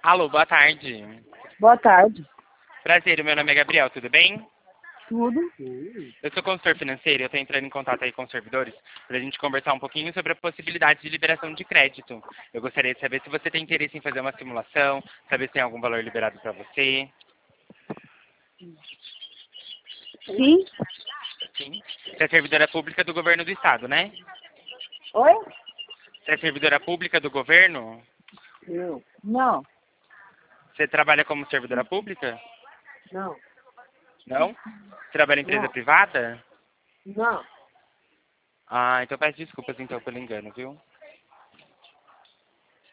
Alô, boa tarde. Boa tarde. Prazer, meu nome é Gabriel, tudo bem? Tudo? Eu sou consultor financeiro e eu estou entrando em contato aí com os servidores para a gente conversar um pouquinho sobre a possibilidade de liberação de crédito. Eu gostaria de saber se você tem interesse em fazer uma simulação, saber se tem algum valor liberado para você. Sim? Sim. Você é servidora pública do governo do estado, né? Oi? Você é servidora pública do governo? Não. Você trabalha como servidora pública? Não. Não? Você trabalha em empresa Não. privada? Não. Ah, então peço desculpas então pelo engano, viu?